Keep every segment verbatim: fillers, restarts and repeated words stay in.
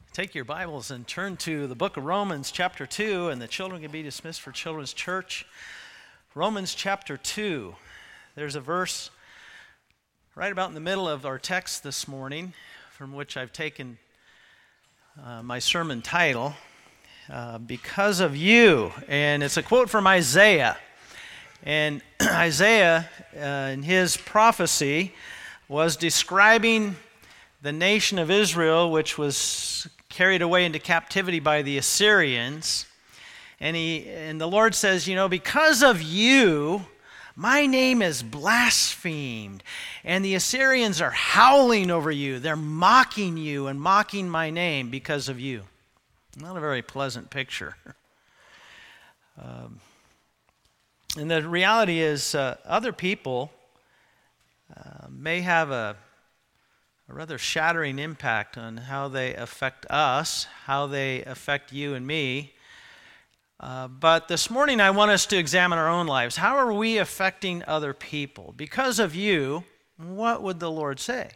Take your Bibles and turn to the book of Romans chapter two, and the children can be dismissed for Children's Church. Romans chapter two. There's a verse right about in the middle of our text this morning from which I've taken uh, my sermon title, uh, Because of You. And it's a quote from Isaiah. And Isaiah, uh, in his prophecy, was describing the nation of Israel, which was carried away into captivity by the Assyrians. And he and the Lord says, you know, because of you, my name is blasphemed. And the Assyrians are howling over you. They're mocking you and mocking my name because of you. Not a very pleasant picture. Um, and the reality is uh, other people uh, may have a a rather shattering impact on how they affect us, how they affect you and me. Uh, but this morning I want us to examine our own lives. How are we affecting other people? Because of you, what would the Lord say?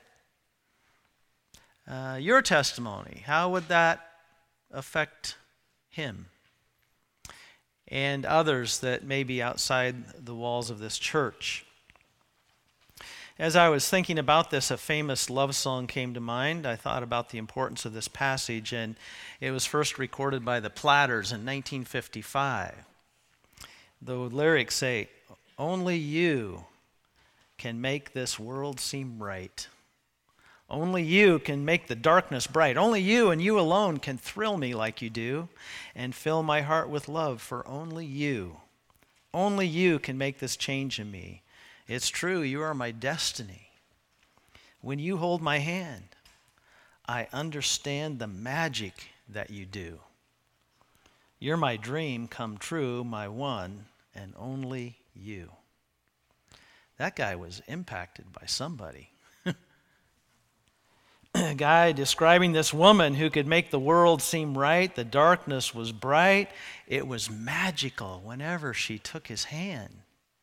Uh, your testimony, how would that affect Him and others that may be outside the walls of this church? As I was thinking about this, a famous love song came to mind. I thought about the importance of this passage, and it was first recorded by the Platters in nineteen fifty-five. The lyrics say, "Only you can make this world seem right. Only you can make the darkness bright. Only you and you alone can thrill me like you do and fill my heart with love for only you. Only you can make this change in me. It's true, you are my destiny. When you hold my hand, I understand the magic that you do. You're my dream come true, my one and only you." That guy was impacted by somebody. A guy describing this woman who could make the world seem right. The darkness was bright. It was magical whenever she took his hand.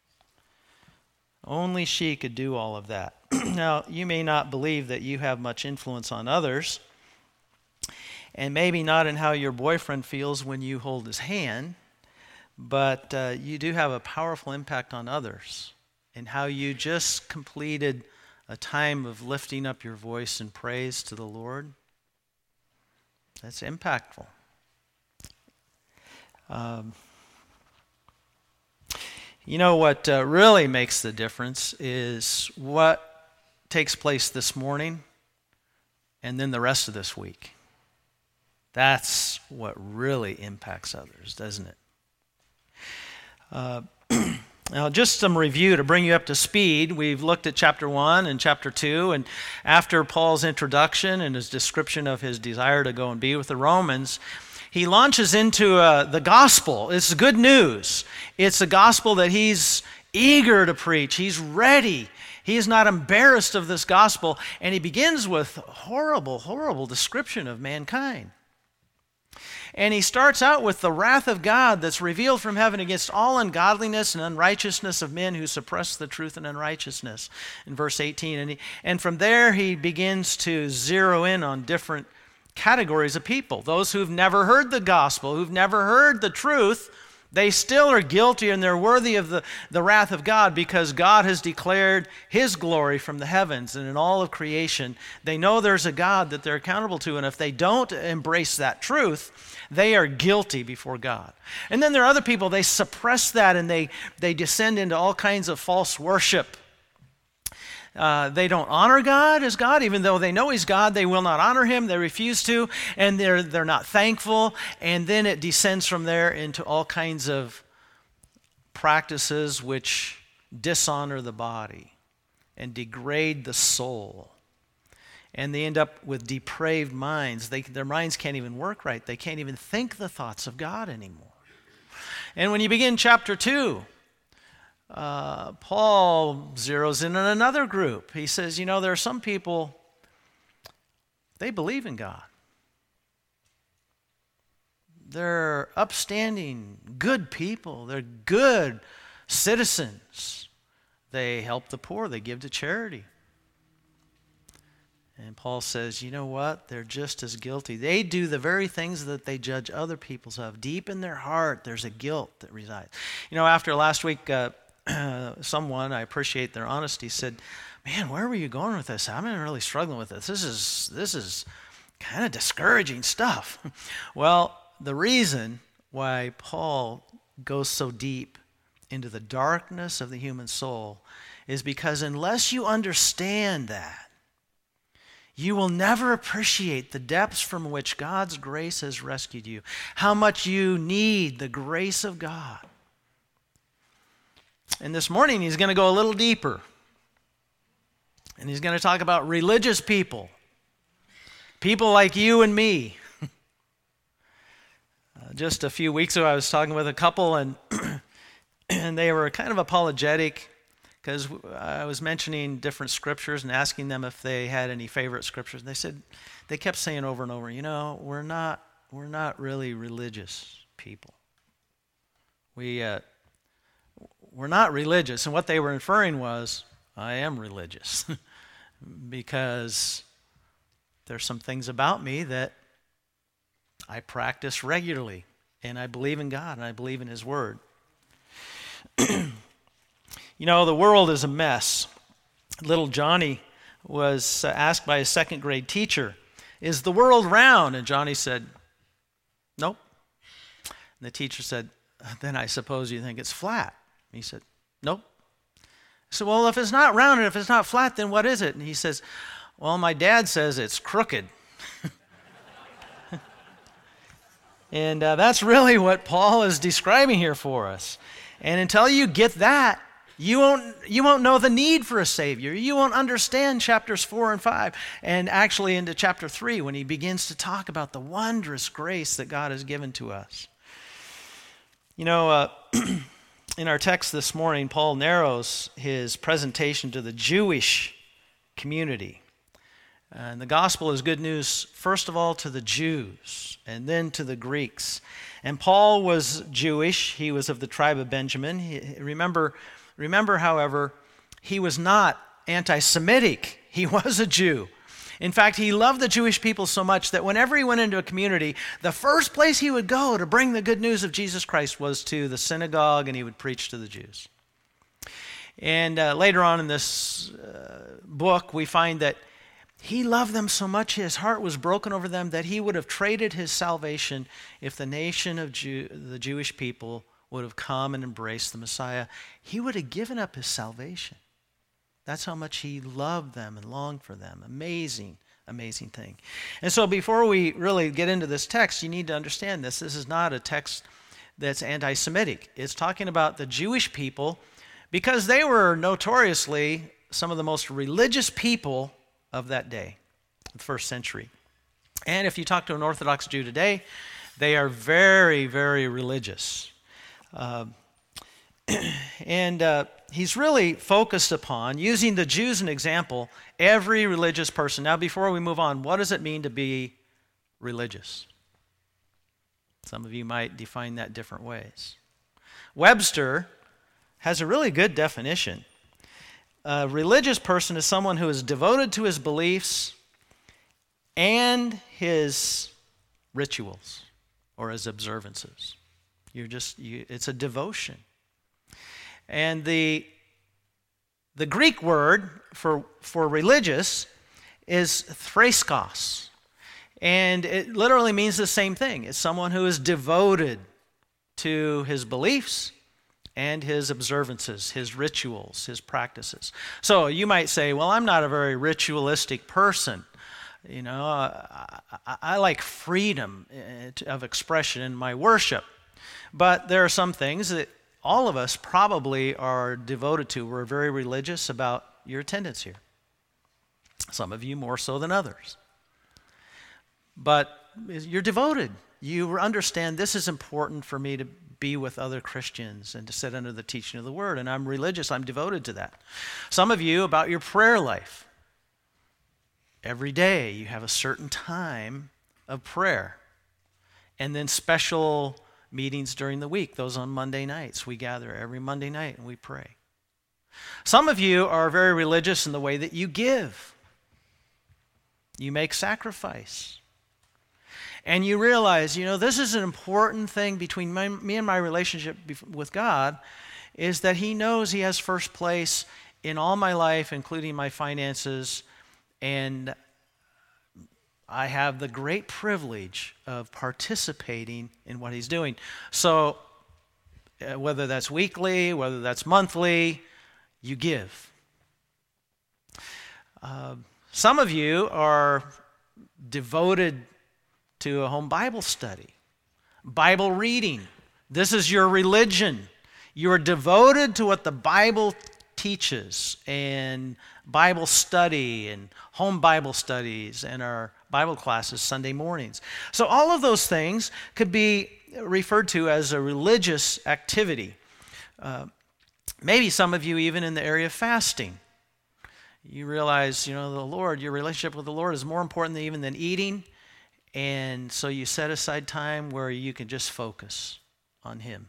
Only she could do all of that. Now, you may not believe that you have much influence on others, and maybe not in how your boyfriend feels when you hold his hand, but uh, you do have a powerful impact on others in how you just completed a time of lifting up your voice in praise to the Lord. That's impactful. Um, You know what uh, really makes the difference is what takes place this morning and then the rest of this week. That's what really impacts others, doesn't it? Uh, now, just some review to bring you up to speed. We've looked at chapter one and chapter two, and after Paul's introduction and his description of his desire to go and be with the Romans, he launches into uh, the gospel. It's good news. It's a gospel that he's eager to preach. He's ready. He is not embarrassed of this gospel. And he begins with a horrible, horrible description of mankind. And he starts out with the wrath of God that's revealed from heaven against all ungodliness and unrighteousness of men who suppress the truth and unrighteousness in verse eighteen. And, he, and from there he begins to zero in on different categories of people. Those who've never heard the gospel, who've never heard the truth, they still are guilty and they're worthy of the, the wrath of God because God has declared His glory from the heavens and in all of creation. They know there's a God that they're accountable to, and if they don't embrace that truth, they are guilty before God. And then there are other people, they suppress that and they, they descend into all kinds of false worship. Uh, they don't honor God as God, even though they know He's God. They will not honor Him. They refuse to, and they're they're not thankful. And then it descends from there into all kinds of practices which dishonor the body and degrade the soul. And they end up with depraved minds. They, their minds can't even work right. They can't even think the thoughts of God anymore. And when you begin chapter two, Uh, Paul zeroes in on another group. He says, you know, there are some people, they believe in God. They're upstanding, good people. They're good citizens. They help the poor. They give to charity. And Paul says, you know what? They're just as guilty. They do the very things that they judge other people's of. Deep in their heart, there's a guilt that resides. You know, after last week, uh, someone, I appreciate their honesty, said, man, where were you going with this? I'm really struggling with this. This is, this is kind of discouraging stuff. Well, the reason why Paul goes so deep into the darkness of the human soul is because unless you understand that, you will never appreciate the depths from which God's grace has rescued you, how much you need the grace of God. And this morning he's going to go a little deeper. And he's going to talk about religious people, people like you and me. uh, just a few weeks ago I was talking with a couple, and, and they were kind of apologetic because I was mentioning different scriptures and asking them if they had any favorite scriptures. And they said, they kept saying over and over, you know, we're not, we're not really religious people. We, uh, we're not religious. And what they were inferring was, I am religious because there's some things about me that I practice regularly, and I believe in God, and I believe in His Word. You know, the world is a mess. Little Johnny was uh, asked by his second grade teacher, is the world round? And Johnny said, nope. And the teacher said, then I suppose you think it's flat. And he said, nope. I said, well, if it's not round and if it's not flat, then what is it? And he says, well, my dad says it's crooked. And uh, that's really what Paul is describing here for us. And until you get that, You won't, you won't know the need for a Savior. You won't understand chapters four and five, and actually into chapter three when he begins to talk about the wondrous grace that God has given to us. You know, uh, in our text this morning, Paul narrows his presentation to the Jewish community. And the gospel is good news, first of all, to the Jews, and then to the Greeks. And Paul was Jewish. He was of the tribe of Benjamin. He, remember... Remember, however, he was not anti-Semitic. He was a Jew. In fact, he loved the Jewish people so much that whenever he went into a community, the first place he would go to bring the good news of Jesus Christ was to the synagogue, and he would preach to the Jews. And uh, later on in this uh, book, we find that he loved them so much, his heart was broken over them, that he would have traded his salvation if the nation of Jew, the Jewish people would have come and embraced the Messiah. He would have given up his salvation. That's how much he loved them and longed for them. Amazing, amazing thing. And so before we really get into this text, you need to understand this. This is not a text that's anti-Semitic. It's talking about the Jewish people because they were notoriously some of the most religious people of that day, the first century. And if you talk to an Orthodox Jew today, they are very, very religious. Uh, and uh, he's really focused upon, using the Jews as an example, every religious person. Now, before we move on, what does it mean to be religious? Some of you might define that different ways. Webster has a really good definition. A religious person is someone who is devoted to his beliefs and his rituals or his observances. You're just, you, it's a devotion. And the, the Greek word for, for religious is thraskos. And it literally means the same thing. It's someone who is devoted to his beliefs and his observances, his rituals, his practices. So you might say, well, I'm not a very ritualistic person. You know, I, I, I like freedom of expression in my worship. But there are some things that all of us probably are devoted to. We're very religious about your attendance here. Some of you more so than others. But you're devoted. You understand this is important for me to be with other Christians and to sit under the teaching of the Word. And I'm religious. I'm devoted to that. Some of you about your prayer life. Every day you have a certain time of prayer. And then special meetings during the week, those on Monday nights. We gather every Monday night and we pray. Some of you are very religious in the way that you give. You make sacrifice. And you realize, you know, this is an important thing between my, me and my relationship with God, is that he knows he has first place in all my life, including my finances, and I have the great privilege of participating in what he's doing. So uh, whether that's weekly, whether that's monthly, you give. Uh, some of you are devoted to a home Bible study, Bible reading. This is your religion. You are devoted to what the Bible teaches, and Bible study and home Bible studies and our Bible classes Sunday mornings. So all of those things could be referred to as a religious activity. Uh, maybe some of you even in the area of fasting. You realize, you know, the Lord, your relationship with the Lord is more important than even than eating, and so you set aside time where you can just focus on him.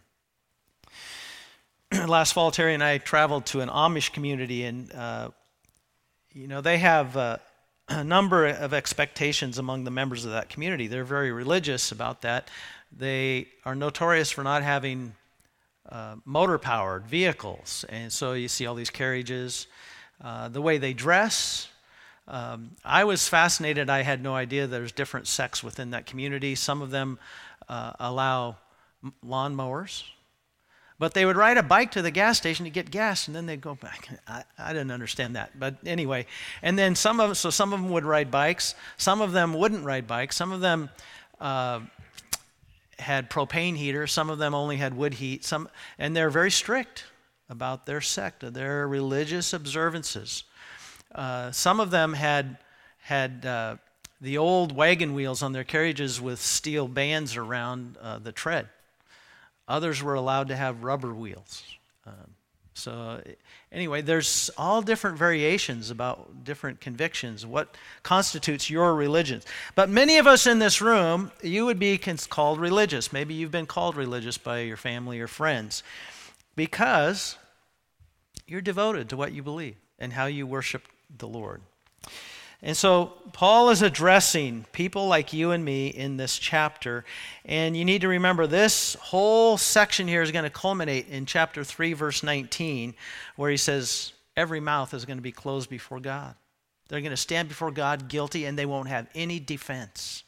Last fall, Terry and I traveled to an Amish community, and uh, you know, they have uh, a number of expectations among the members of that community. They're very religious about that. They are notorious for not having uh, motor-powered vehicles, and so you see all these carriages. Uh, the way they dress, um, I was fascinated. I had no idea there's different sects within that community. Some of them uh, allow lawnmowers. But they would ride a bike to the gas station to get gas, and then they'd go back. I, I didn't understand that, but anyway. And then some of so some of them would ride bikes. Some of them wouldn't ride bikes. Some of them uh, had propane heaters. Some of them only had wood heat. Some, and they're very strict about their sect, their religious observances. Uh, some of them had had uh, the old wagon wheels on their carriages with steel bands around uh, the tread. Others were allowed to have rubber wheels. Um, so anyway, there's all different variations about different convictions, what constitutes your religion. But many of us in this room, you would be called religious. Maybe you've been called religious by your family or friends because you're devoted to what you believe and how you worship the Lord. And so Paul is addressing people like you and me in this chapter. And you need to remember this whole section here is going to culminate in chapter three, verse nineteen, where he says, every mouth is going to be closed before God. They're going to stand before God guilty, and they won't have any defense.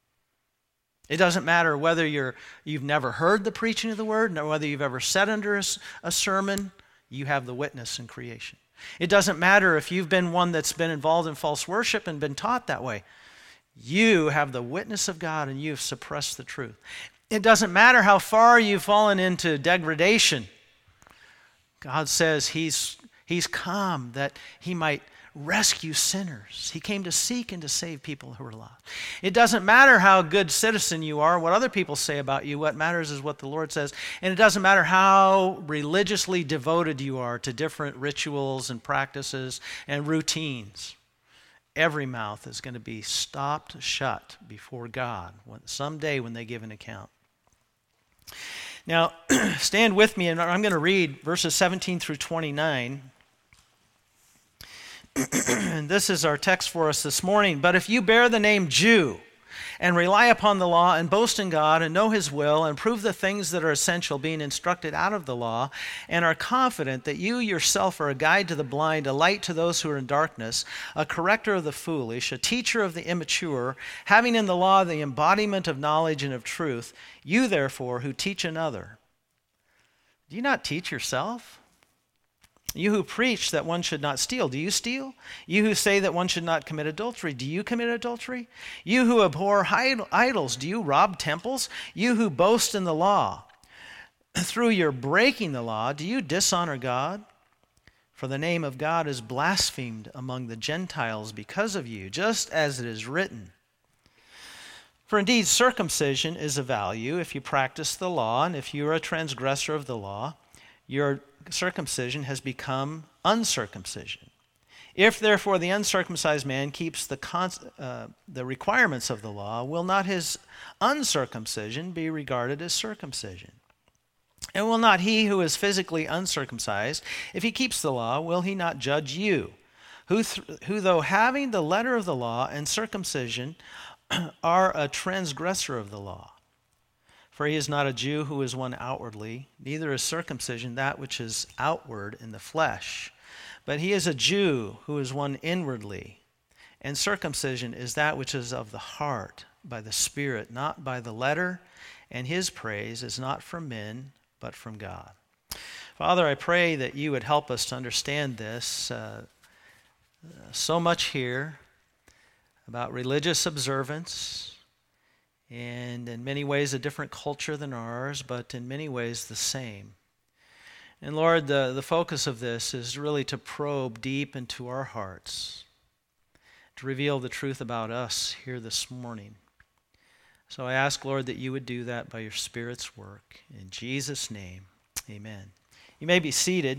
It doesn't matter whether you're, you've never heard the preaching of the word, nor whether you've ever sat under a, a sermon, you have the witness in creation. It doesn't matter if you've been one that's been involved in false worship and been taught that way. You have the witness of God, and you've suppressed the truth. It doesn't matter how far you've fallen into degradation. God says he's, he's come that he might rescue sinners. He came to seek and to save people who are lost. It doesn't matter how good citizen you are, what other people say about you. What matters is what the Lord says. And it doesn't matter how religiously devoted you are to different rituals and practices and routines. Every mouth is going to be stopped shut before God someday when they give an account. Now, stand with me, and I'm going to read verses seventeen through twenty-nine. And this is our text for us this morning. But if you bear the name Jew and rely upon the law and boast in God and know his will and prove the things that are essential, being instructed out of the law, and are confident that you yourself are a guide to the blind, a light to those who are in darkness, a corrector of the foolish, a teacher of the immature, having in the law the embodiment of knowledge and of truth, you therefore who teach another, do you not teach yourself? You who preach that one should not steal, do you steal? You who say that one should not commit adultery, do you commit adultery? You who abhor idols, do you rob temples? You who boast in the law, through your breaking the law, do you dishonor God? For the name of God is blasphemed among the Gentiles because of you, just as it is written. For indeed, circumcision is of value if you practice the law, and if you are a transgressor of the law, your circumcision has become uncircumcision. If therefore the uncircumcised man keeps the cons- uh, the requirements of the law, will not his uncircumcision be regarded as circumcision? And will not he who is physically uncircumcised, if he keeps the law, will he not judge you, who, th- who though having the letter of the law and circumcision are a transgressor of the law. For he is not a Jew who is one outwardly, neither is circumcision that which is outward in the flesh. But he is a Jew who is one inwardly, and circumcision is that which is of the heart, by the Spirit, not by the letter, and his praise is not from men, but from God. Father, I pray that you would help us to understand this. Uh, so much here about religious observance, and in many ways a different culture than ours, but in many ways the same. And Lord, the, the focus of this is really to probe deep into our hearts, to reveal the truth about us here this morning. So I ask, Lord, that you would do that by your Spirit's work. In Jesus' name, amen. You may be seated.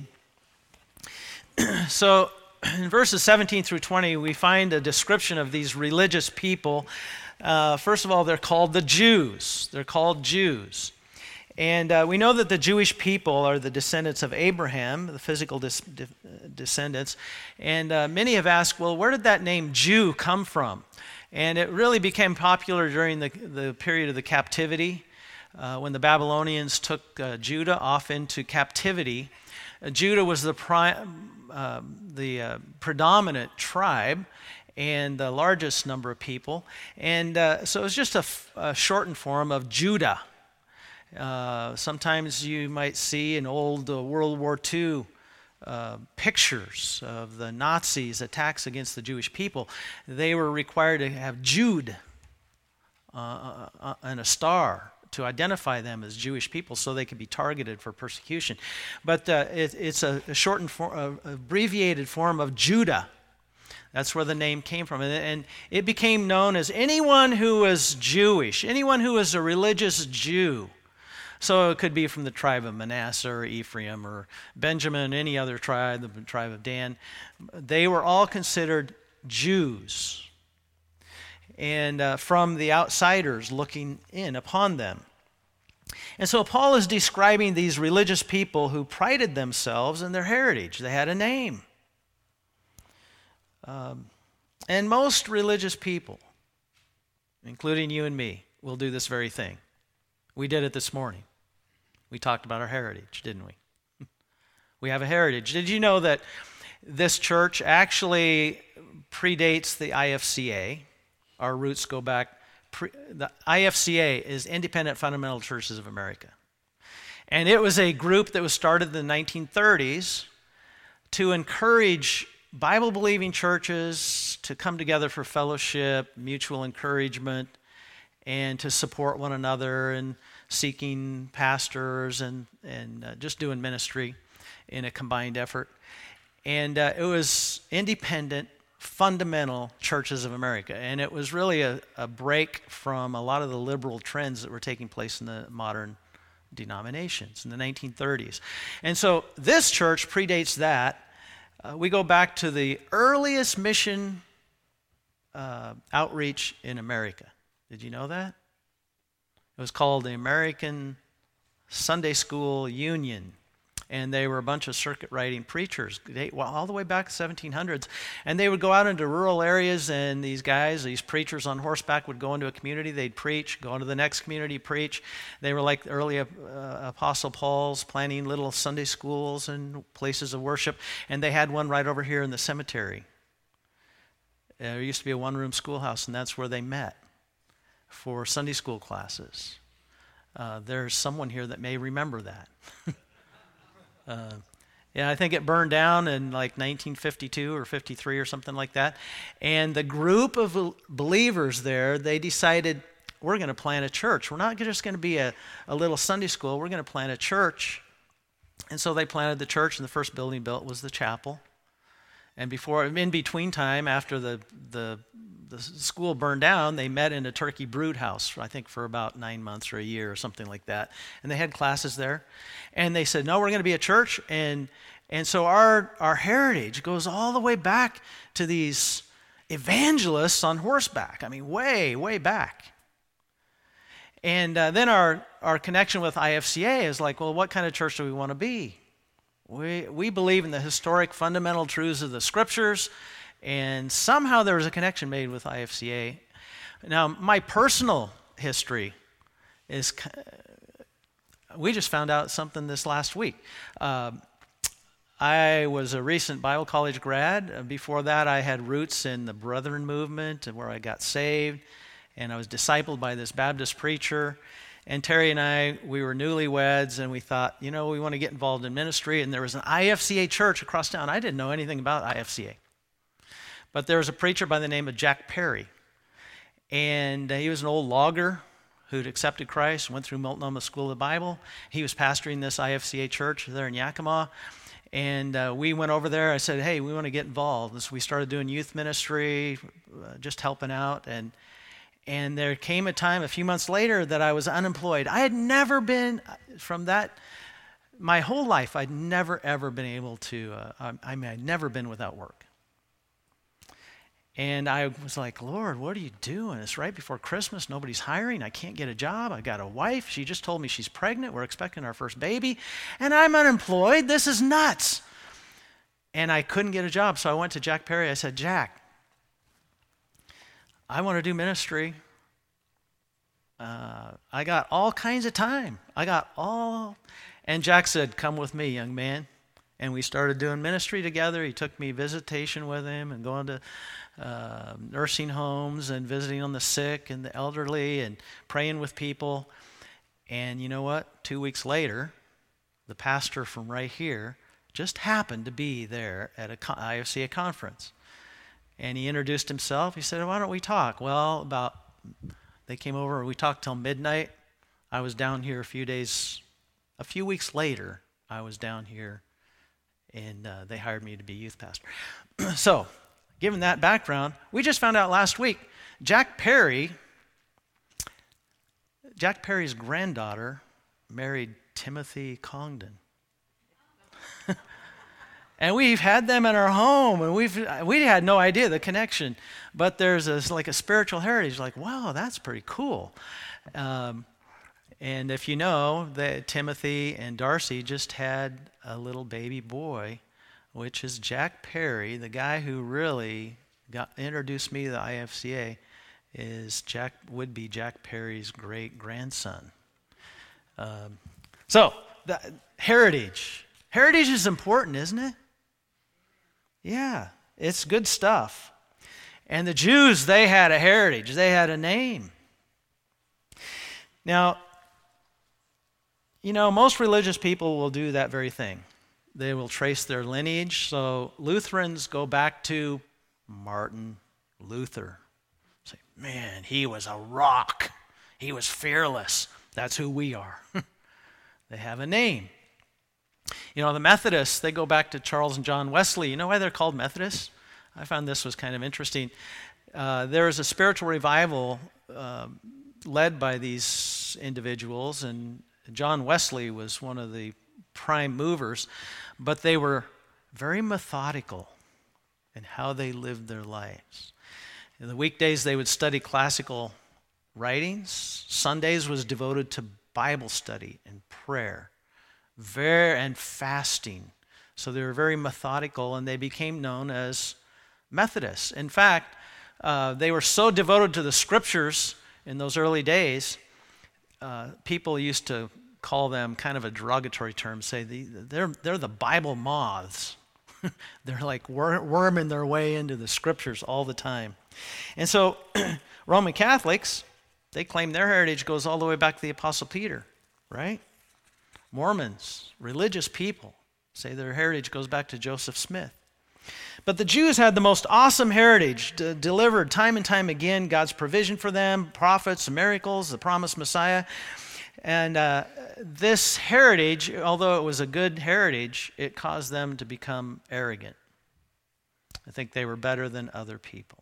So in verses seventeen through twenty, we find a description of these religious people. Uh, first of all, they're called the Jews. They're called Jews. And uh, we know that the Jewish people are the descendants of Abraham, the physical dis- de- descendants. And uh, many have asked, well, where did that name Jew come from? And it really became popular during the, the period of the captivity, uh, when the Babylonians took uh, Judah off into captivity. Uh, Judah was the, pri- uh, the uh, predominant tribe and the largest number of people. And uh, so it was just a, f- a shortened form of Judah. Uh, sometimes you might see in old uh, World War Two uh, pictures of the Nazis' attacks against the Jewish people. They were required to have Jude uh, uh, and a star to identify them as Jewish people so they could be targeted for persecution. But uh, it, it's a, a shortened, for, uh, abbreviated form of Judah. That's where the name came from. And, and it became known as anyone who was Jewish, anyone who was a religious Jew. So it could be from the tribe of Manasseh or Ephraim or Benjamin, any other tribe, the tribe of Dan. They were all considered Jews, and uh, from the outsiders looking in upon them. And so Paul is describing these religious people who prided themselves in their heritage. They had a name. Um, and most religious people, including you and me, will do this very thing. We did it this morning. We talked about our heritage, didn't we? We have a heritage. Did you know that this church actually predates the I F C A? Our roots go back. Pre, the I F C A is Independent Fundamental Churches of America. And it was a group that was started in the nineteen thirties to encourage Bible-believing churches to come together for fellowship, mutual encouragement, and to support one another and seeking pastors and, and uh, just doing ministry in a combined effort. And uh, it was Independent Fundamental Churches of America. And it was really a, a break from a lot of the liberal trends that were taking place in the modern denominations in the nineteen thirties. And so this church predates that. Uh, we go back to the earliest mission uh, outreach in America. Did you know that? It was called the American Sunday School Union, and they were a bunch of circuit-riding preachers they, well, all the way back to the seventeen hundreds, and they would go out into rural areas, and these guys, these preachers on horseback would go into a community, they'd preach, go into the next community, preach. They were like the early uh, Apostle Paul's, planning little Sunday schools and places of worship, and they had one right over here in the cemetery. There used to be a one-room schoolhouse, and that's where they met for Sunday school classes. Uh, there's someone here that may remember that. uh, yeah, I think it burned down in like nineteen fifty-two or fifty-three or something like that. And the group of believers there, they decided, we're going to plant a church. We're not just going to be a, a little Sunday school. We're going to plant a church. And so they planted the church, and the first building built was the chapel. And before, in between time, after the, the the school burned down, they met in a turkey brood house, I think for about nine months or a year or something like that. And they had classes there. And they said, no, we're going to be a church. And and so our, our heritage goes all the way back to these evangelists on horseback. I mean, way, way back. And uh, then our, our connection with I F C A is like, well, what kind of church do we want to be? We we believe in the historic fundamental truths of the Scriptures, And somehow there was a connection made with I F C A. Now, my personal history is, we just found out something this last week. Uh, I was a recent Bible college grad. Before that, I had roots in the Brethren movement where I got saved, and I was discipled by this Baptist preacher. And Terry and I, we were newlyweds, and we thought, you know, we want to get involved in ministry. And there was an I F C A church across town. I didn't know anything about I F C A. But there was a preacher by the name of Jack Perry. And he was an old logger who'd accepted Christ, went through Multnomah School of the Bible. He was pastoring this I F C A church there in Yakima. And uh, we went over there. I said, hey, we want to get involved. So we started doing youth ministry, uh, just helping out. And and there came a time a few months later that I was unemployed. I had never been, from that, my whole life, I'd never, ever been able to, uh, I mean, I'd never been without work. And I was like, Lord, what are you doing? It's right before Christmas. Nobody's hiring. I can't get a job. I got a wife. She just told me she's pregnant. We're expecting our first baby. And I'm unemployed. This is nuts. And I couldn't get a job. So I went to Jack Perry. I said, Jack, I want to do ministry. Uh, I got all kinds of time. I got all. And Jack said, come with me, young man. And we started doing ministry together. He took me visitation with him and going to uh, nursing homes and visiting on the sick and the elderly and praying with people. And you know what? Two weeks later, the pastor from right here just happened to be there at a I F C A conference. And he introduced himself. He said, why don't we talk? Well, about, they came over and we talked till midnight. I was down here a few days, a few weeks later, I was down here. And uh, they hired me to be youth pastor. So, given that background, we just found out last week, Jack Perry, Jack Perry's granddaughter married Timothy Congdon. And we've had them in our home, and we've we had no idea the connection. But there's a, like a spiritual heritage, like, wow, that's pretty cool. Um, And if you know that Timothy and Darcy just had a little baby boy, which is Jack Perry, the guy who really got introduced me to the I F C A, is Jack would be Jack Perry's great grandson. Um, so the heritage, heritage is important, isn't it? Yeah, it's good stuff. And the Jews, they had a heritage, they had a name. Now, you know, most religious people will do that very thing. They will trace their lineage. So Lutherans go back to Martin Luther. Say, man, he was a rock. He was fearless. That's who we are. They have a name. You know, the Methodists, they go back to Charles and John Wesley. You know why they're called Methodists? I found this was kind of interesting. Uh, there was a spiritual revival uh, led by these individuals, and John Wesley was one of the prime movers, but they were very methodical in how they lived their lives. In the weekdays, they would study classical writings. Sundays was devoted to Bible study and prayer, very and fasting. So they were very methodical, and they became known as Methodists. In fact, uh, they were so devoted to the scriptures in those early days. Uh, people used to call them kind of a derogatory term, say the, they're, they're the Bible moths. They're like wor- worming their way into the scriptures all the time. And so Roman Catholics, they claim their heritage goes all the way back to the Apostle Peter, right? Mormons, religious people, say their heritage goes back to Joseph Smith. But the Jews had the most awesome heritage, d- delivered time and time again, God's provision for them, prophets, miracles, the promised Messiah. And uh, this heritage, although it was a good heritage, it caused them to become arrogant. I think they were better than other people.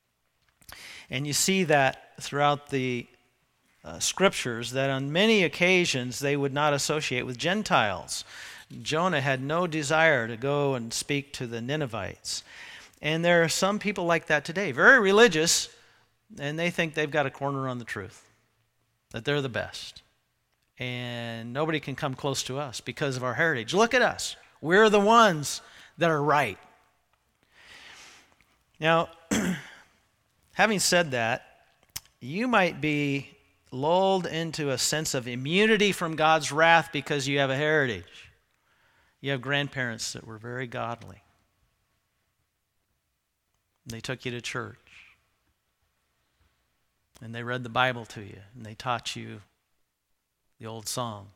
And you see that throughout the uh, scriptures, that on many occasions they would not associate with Gentiles. Jonah had no desire to go and speak to the Ninevites. And there are some people like that today, very religious, and they think they've got a corner on the truth, that they're the best. And nobody can come close to us because of our heritage. Look at us. We're the ones that are right. Now, having said that, you might be lulled into a sense of immunity from God's wrath because you have a heritage. You have grandparents that were very godly. They took you to church. And they read the Bible to you. And they taught you the old songs.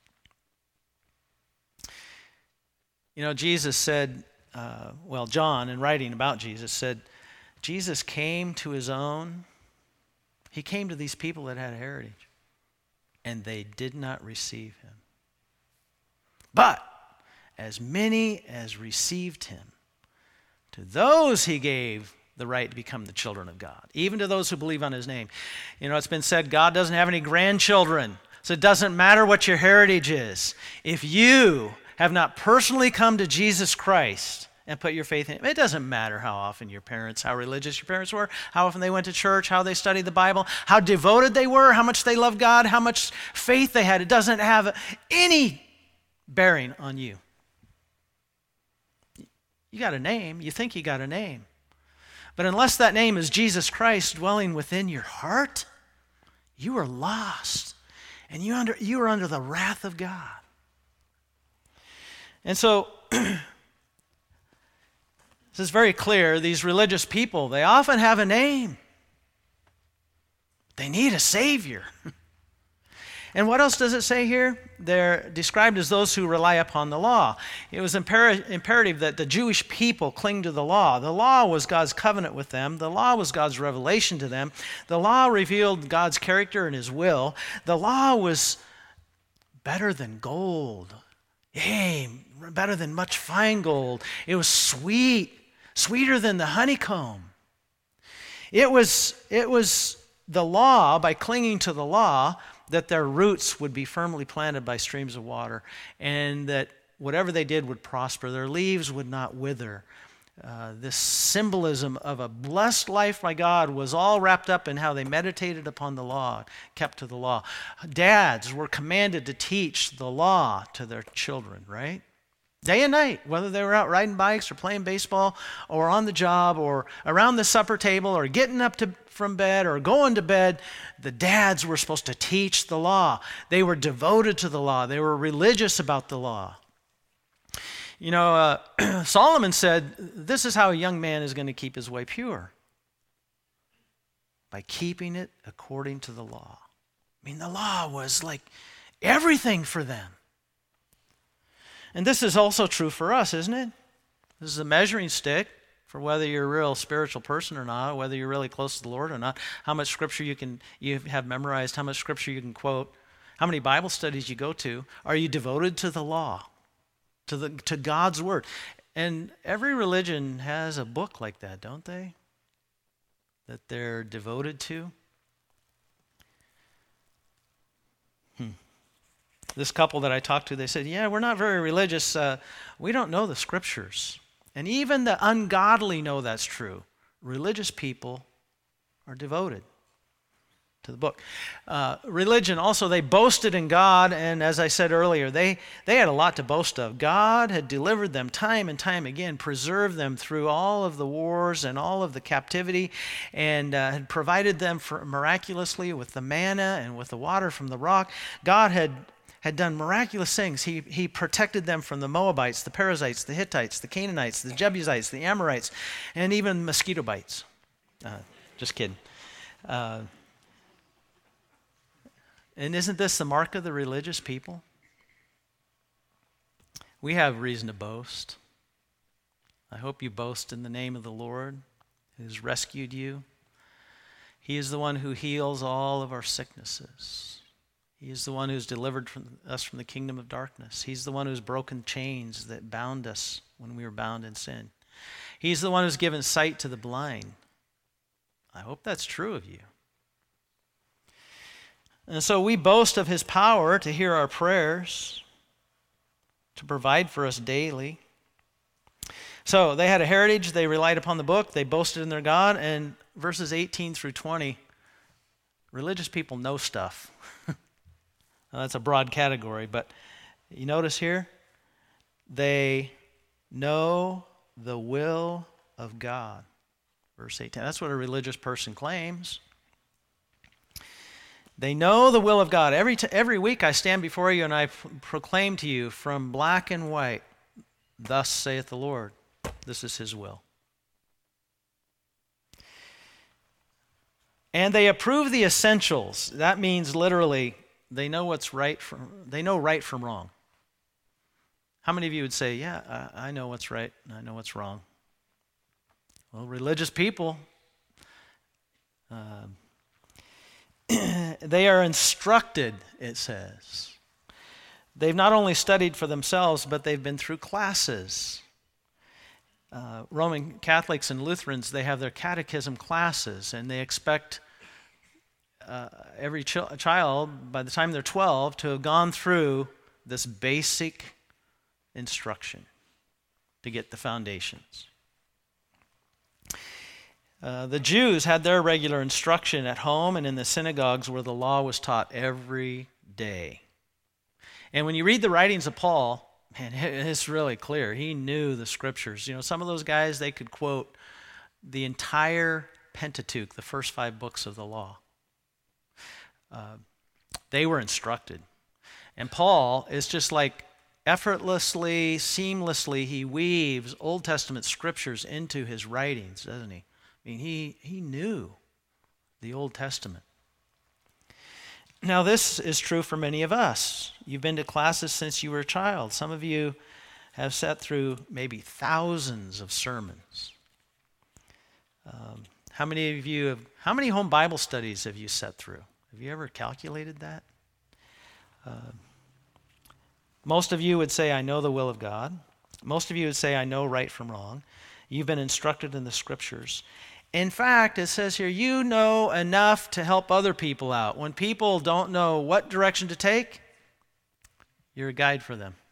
You know, Jesus said, uh, well, John, in writing about Jesus, said, Jesus came to his own. He came to these people that had a heritage, and they did not receive him. But as many as received him, to those he gave the right to become the children of God, even to those who believe on his name. You know, it's been said God doesn't have any grandchildren, so it doesn't matter what your heritage is. If you have not personally come to Jesus Christ and put your faith in him, it doesn't matter how often your parents, how religious your parents were, how often they went to church, how they studied the Bible, how devoted they were, how much they loved God, how much faith they had. It doesn't have any bearing on you. You got a name. You think you got a name. But unless that name is Jesus Christ dwelling within your heart, you are lost. And you, under, you are under the wrath of God. And so, this is very clear. These religious people, they often have a name. They need a Savior. And what else does it say here? They're described as those who rely upon the law. It was imper- imperative that the Jewish people cling to the law. The law was God's covenant with them. The law was God's revelation to them. The law revealed God's character and his will. The law was better than gold. Yea, better than much fine gold. It was sweet, sweeter than the honeycomb. It was, it was the law, by clinging to the law, that their roots would be firmly planted by streams of water, and that whatever they did would prosper. Their leaves would not wither. Uh, this symbolism of a blessed life by God was all wrapped up in how they meditated upon the law, kept to the law. Dads were commanded to teach the law to their children, right? Day and night, whether they were out riding bikes or playing baseball or on the job or around the supper table or getting up to, from bed or going to bed, the dads were supposed to teach the law. They were devoted to the law. They were religious about the law. You know, uh, Solomon said, this is how a young man is going to keep his way pure. By keeping it according to the law. I mean, the law was like everything for them. And this is also true for us, isn't it? This is a measuring stick for whether you're a real spiritual person or not, whether you're really close to the Lord or not, how much scripture you can you have memorized, how much scripture you can quote, how many Bible studies you go to. Are you devoted to the law, to the to God's word? And every religion has a book like that, don't they? That they're devoted to. Hmm. This couple that I talked to, they said, yeah, we're not very religious. Uh, we don't know the scriptures. And even the ungodly know that's true. Religious people are devoted to the book. Uh, religion also, they boasted in God, and as I said earlier, they, they had a lot to boast of. God had delivered them time and time again, preserved them through all of the wars and all of the captivity, and uh, had provided them for miraculously with the manna and with the water from the rock. God had had done miraculous things. He, he protected them from the Moabites, the Perizzites, the Hittites, the Canaanites, the Jebusites, the Amorites, and even mosquito bites. Uh, just kidding. Uh, and isn't this the mark of the religious people? We have reason to boast. I hope you boast in the name of the Lord who's rescued you. He is the one who heals all of our sicknesses. He is the one who's delivered from us from the kingdom of darkness. He's the one who's broken chains that bound us when we were bound in sin. He's the one who's given sight to the blind. I hope that's true of you. And so we boast of his power to hear our prayers, to provide for us daily. So they had a heritage, they relied upon the book, they boasted in their God, and verses eighteen through twenty, religious people know stuff. Now, that's a broad category, but you notice here, they know the will of God. Verse eighteen. That's what a religious person claims. They know the will of God. Every, t- every week I stand before you and I p- proclaim to you from black and white, thus saith the Lord. This is his will. And they approve the essentials. That means literally they know what's right from, they know right from wrong. How many of you would say, yeah, I, I know what's right and I know what's wrong? Well, religious people, uh, they are instructed, it says. They've not only studied for themselves, but they've been through classes. Uh, Roman Catholics and Lutherans, they have their catechism classes, and they expect uh, every ch- child, by the time they're twelve, to have gone through this basic instruction to get the foundations. Uh, the Jews had their regular instruction at home and in the synagogues where the law was taught every day. And when you read the writings of Paul, man, it's really clear. He knew the scriptures. You know, some of those guys, they could quote the entire Pentateuch, the first five books of the law. Uh, they were instructed. And Paul is just like effortlessly, seamlessly, he weaves Old Testament scriptures into his writings, doesn't he? I mean, he, he knew the Old Testament. Now, this is true for many of us. You've been to classes since you were a child. Some of you have sat through maybe thousands of sermons. Um, how many of you have, how many home Bible studies have you sat through? Have you ever calculated that? Uh, most of you would say, I know the will of God. Most of you would say, I know right from wrong. You've been instructed in the scriptures. In fact, it says here, you know enough to help other people out. When people don't know what direction to take, you're a guide for them.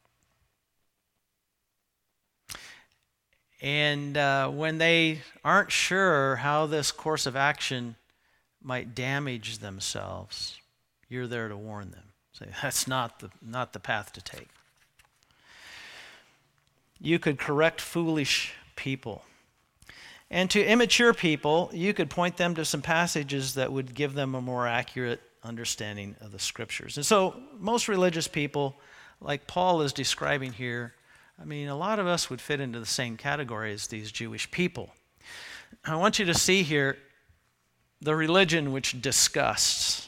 And uh, when they aren't sure how this course of action might damage themselves, you're there to warn them. Say, that's not the, not the path to take. You could correct foolish people. And to immature people, you could point them to some passages that would give them a more accurate understanding of the scriptures. And so most religious people, like Paul is describing here, I mean, a lot of us would fit into the same category as these Jewish people. I want you to see here the religion which disgusts.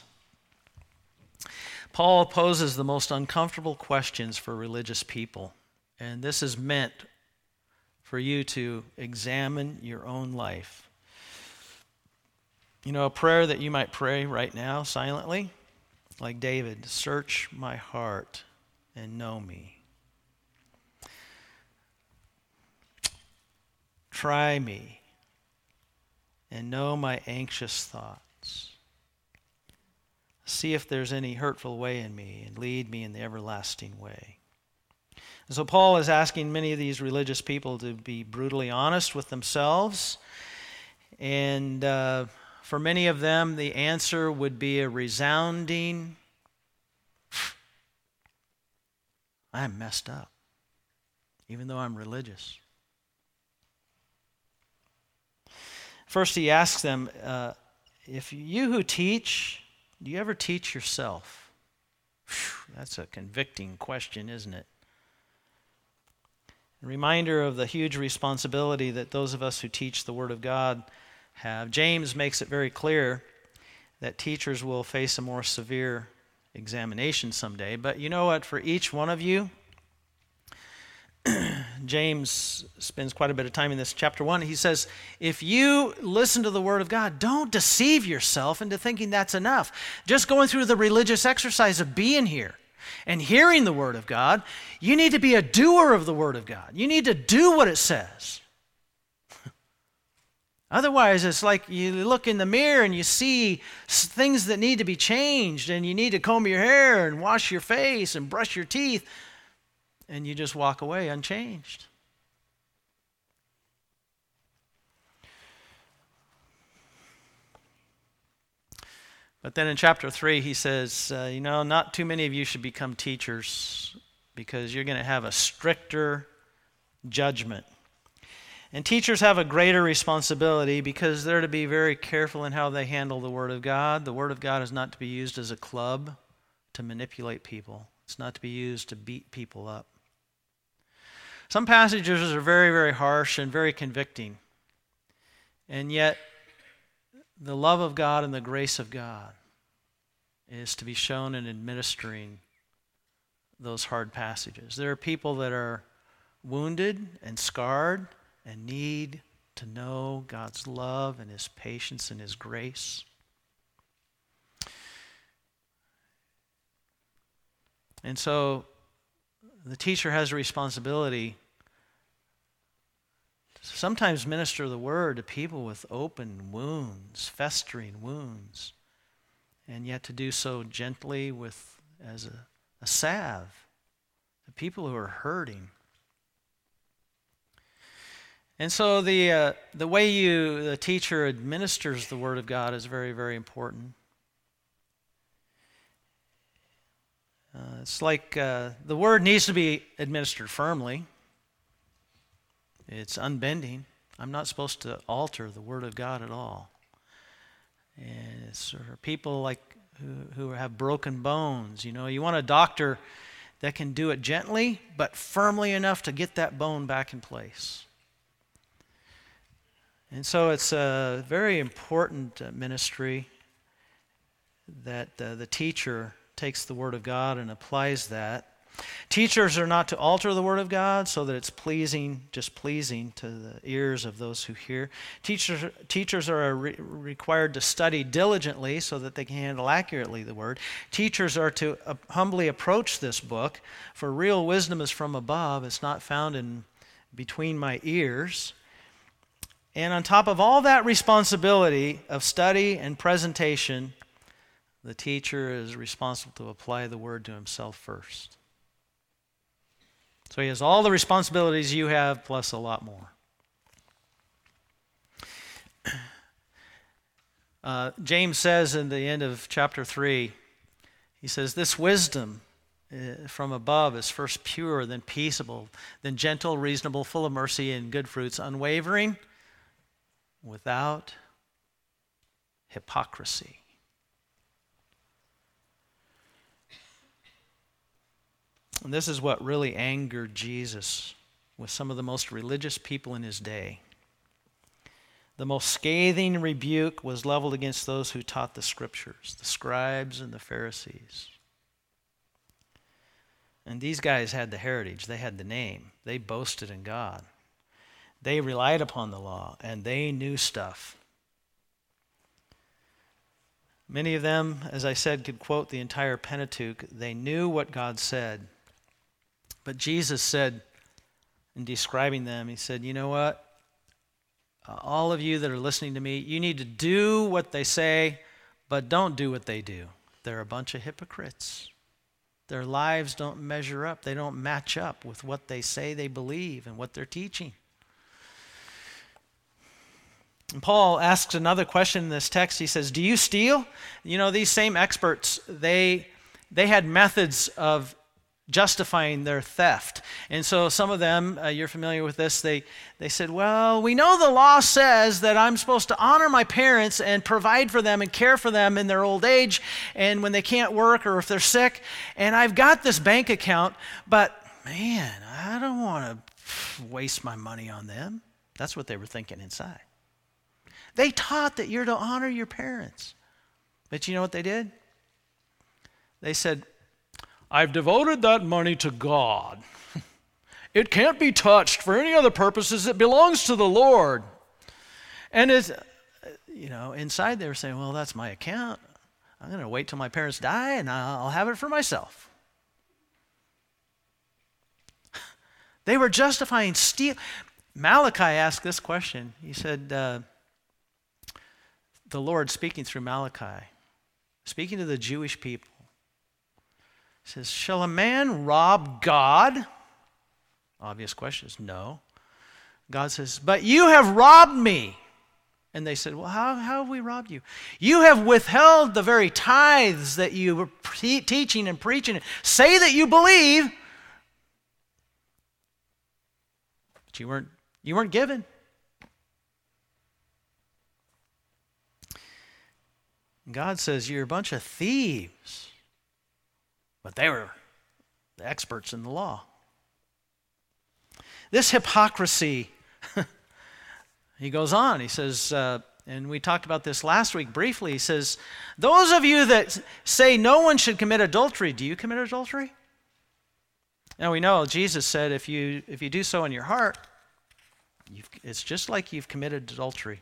Paul poses the most uncomfortable questions for religious people, and this is meant for you to examine your own life. You know, a prayer that you might pray right now silently, like David, search my heart and know me. Try me and know my anxious thoughts. See if there's any hurtful way in me and lead me in the everlasting way. And so Paul is asking many of these religious people to be brutally honest with themselves. And uh, for many of them, the answer would be a resounding, I'm messed up, even though I'm religious. First, he asks them, uh, if you who teach, do you ever teach yourself? Whew, that's a convicting question, isn't it? A reminder of the huge responsibility that those of us who teach the Word of God have. James makes it very clear that teachers will face a more severe examination someday. But you know what? For each one of you, James spends quite a bit of time in this chapter one. He says, if you listen to the Word of God, don't deceive yourself into thinking that's enough. Just going through the religious exercise of being here and hearing the Word of God, you need to be a doer of the Word of God. You need to do what it says. Otherwise, it's like you look in the mirror and you see things that need to be changed, and you need to comb your hair and wash your face and brush your teeth, and you just walk away unchanged. But then in chapter three, he says, uh, you know, not too many of you should become teachers because you're going to have a stricter judgment. And teachers have a greater responsibility because they're to be very careful in how they handle the Word of God. The Word of God is not to be used as a club to manipulate people. It's not to be used to beat people up. Some passages are very, very harsh and very convicting. And yet, the love of God and the grace of God is to be shown in administering those hard passages. There are people that are wounded and scarred and need to know God's love and His patience and His grace. And so the teacher has a responsibility to sometimes minister the word to people with open wounds, festering wounds, and yet to do so gently with as a, a salve to people who are hurting. And so the uh, the way you the teacher administers the Word of God is very, very important. Uh, it's like uh, the Word needs to be administered firmly. It's unbending. I'm not supposed to alter the Word of God at all. And it's for people like who, who have broken bones. You know, you want a doctor that can do it gently, but firmly enough to get that bone back in place. And so it's a very important ministry that uh, the teacher takes the Word of God and applies that. Teachers are not to alter the Word of God so that it's pleasing, just pleasing to the ears of those who hear. Teachers, teachers are re- required to study diligently so that they can handle accurately the Word. Teachers are to uh, humbly approach this book, for real wisdom is from above. It's not found in between my ears. And on top of all that responsibility of study and presentation, the teacher is responsible to apply the Word to himself first. So he has all the responsibilities you have, plus a lot more. Uh, James says in the end of chapter three, he says, this wisdom uh, from above is first pure, then peaceable, then gentle, reasonable, full of mercy and good fruits, unwavering, without hypocrisy. And this is what really angered Jesus with some of the most religious people in his day. The most scathing rebuke was leveled against those who taught the Scriptures, the scribes and the Pharisees. And these guys had the heritage. They had the name. They boasted in God. They relied upon the law, and they knew stuff. Many of them, as I said, could quote the entire Pentateuch. They knew what God said. But Jesus said, in describing them, he said, you know what? Uh, all of you that are listening to me, you need to do what they say, but don't do what they do. They're a bunch of hypocrites. Their lives don't measure up. They don't match up with what they say they believe and what they're teaching. And Paul asks another question in this text. He says, do you steal? You know, these same experts, they they had methods of justifying their theft. And so some of them, uh, you're familiar with this, they, they said, well, we know the law says that I'm supposed to honor my parents and provide for them and care for them in their old age and when they can't work or if they're sick. And I've got this bank account, but man, I don't want to waste my money on them. That's what they were thinking inside. They taught that you're to honor your parents. But you know what they did? They said, I've devoted that money to God. It can't be touched for any other purposes. It belongs to the Lord. And it's, you know, inside they were saying, well, that's my account. I'm going to wait till my parents die and I'll have it for myself. They were justifying steal. Malachi asked this question. He said, uh, the Lord speaking through Malachi, speaking to the Jewish people, says, shall a man rob God? Obvious question is no. God says, but you have robbed me. And they said, well, how, how have we robbed you? You have withheld the very tithes that you were pre- teaching and preaching. Say that you believe, but you weren't, you weren't given. God says, you're a bunch of thieves. But they were the experts in the law. This hypocrisy, he goes on, he says, uh, and we talked about this last week briefly, he says, those of you that say no one should commit adultery, do you commit adultery? Now we know Jesus said if you if you do so in your heart, you've, it's just like you've committed adultery.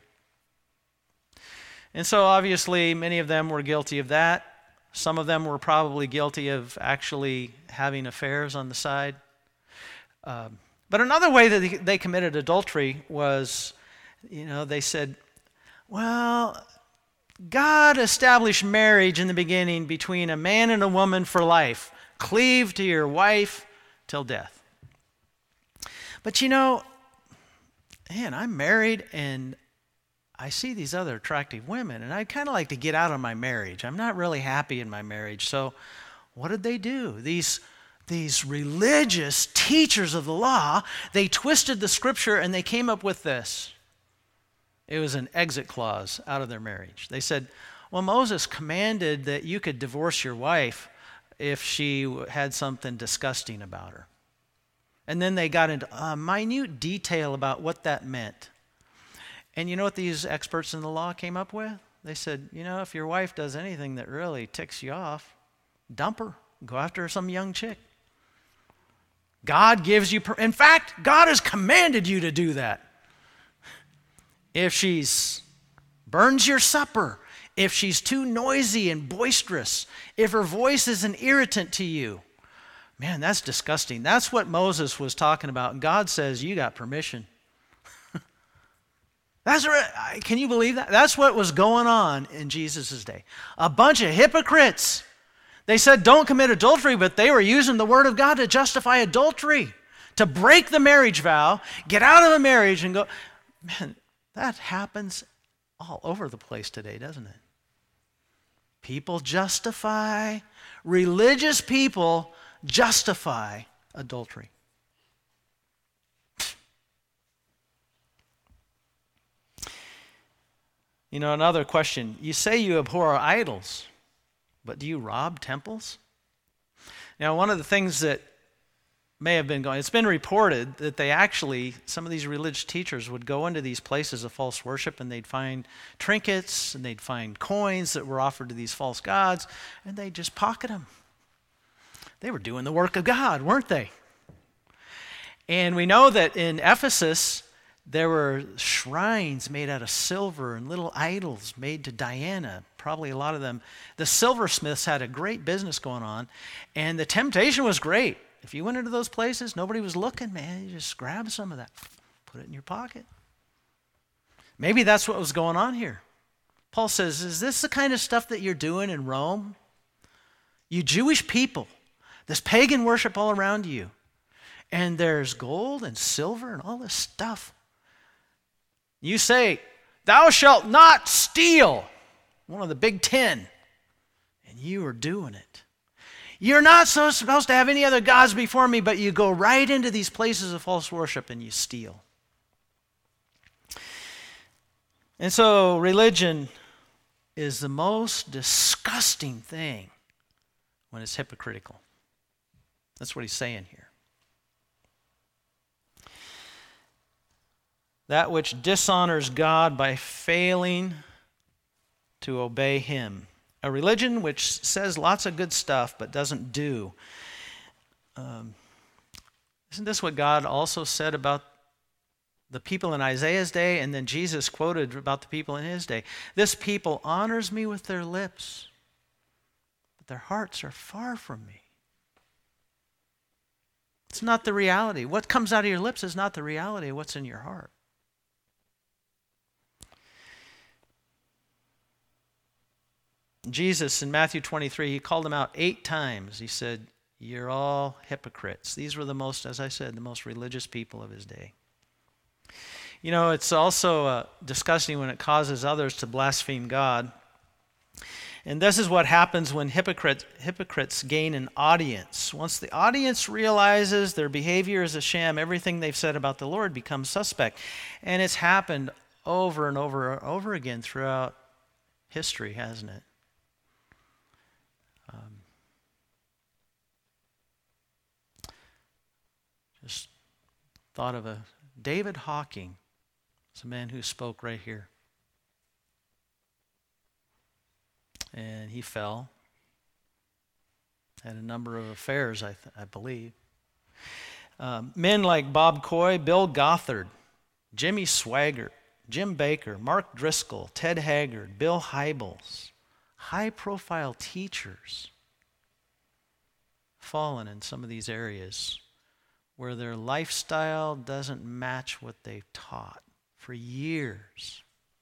And so obviously many of them were guilty of that. Some of them were probably guilty of actually having affairs on the side. Um, but another way that they, they committed adultery was, you know, they said, well, God established marriage in the beginning between a man and a woman for life. Cleave to your wife till death. But you know, man, I'm married and I see these other attractive women and I'd kind of like to get out of my marriage. I'm not really happy in my marriage. So what did they do? These, these religious teachers of the law, they twisted the scripture and they came up with this. It was an exit clause out of their marriage. They said, well, Moses commanded that you could divorce your wife if she had something disgusting about her. And then they got into a minute detail about what that meant. And you know what these experts in the law came up with? They said, you know, if your wife does anything that really ticks you off, dump her. Go after some young chick. God gives you, per- in fact, God has commanded you to do that. If she's burns your supper, if she's too noisy and boisterous, if her voice is an irritant to you, man, that's disgusting. That's what Moses was talking about. And God says, you got permission. That's right. Can you believe that? That's what was going on in Jesus' day. A bunch of hypocrites. They said don't commit adultery, but they were using the word of God to justify adultery, to break the marriage vow, get out of a marriage and go. Man, that happens all over the place today, doesn't it? People justify, religious people justify adultery. You know, another question. You say you abhor idols, but do you rob temples? Now, one of the things that may have been going, it's been reported that they actually, some of these religious teachers would go into these places of false worship and they'd find trinkets and they'd find coins that were offered to these false gods and they'd just pocket them. They were doing the work of God, weren't they? And we know that in Ephesus, there were shrines made out of silver and little idols made to Diana, probably a lot of them. The silversmiths had a great business going on, and the temptation was great. If you went into those places, nobody was looking, man. You just grab some of that, put it in your pocket. Maybe that's what was going on here. Paul says, is this the kind of stuff that you're doing in Rome? You Jewish people, this pagan worship all around you, and there's gold and silver and all this stuff. You say, thou shalt not steal, one of the big ten, and you are doing it. You're not so supposed to have any other gods before me, but you go right into these places of false worship and you steal. And so religion is the most disgusting thing when it's hypocritical. That's what he's saying here. That which dishonors God by failing to obey him. A religion which says lots of good stuff but doesn't do. Um, isn't this what God also said about the people in Isaiah's day, and then Jesus quoted about the people in his day? This people honors me with their lips, but their hearts are far from me. It's not the reality. What comes out of your lips is not the reality of what's in your heart. Jesus in Matthew twenty-three, he called them out eight times. He said, you're all hypocrites. These were the most, as I said, the most religious people of his day. You know, it's also uh, disgusting when it causes others to blaspheme God. And this is what happens when hypocrites, hypocrites gain an audience. Once the audience realizes their behavior is a sham, everything they've said about the Lord becomes suspect. And it's happened over and over and over again throughout history, hasn't it? Um, just thought of a David Hawking. It's a man who spoke right here. And he fell. Had a number of affairs, I, th- I believe. Um, men like Bob Coy, Bill Gothard, Jimmy Swaggart, Jim Baker, Mark Driscoll, Ted Haggard, Bill Hybels, high-profile teachers fallen in some of these areas where their lifestyle doesn't match what they've taught for years.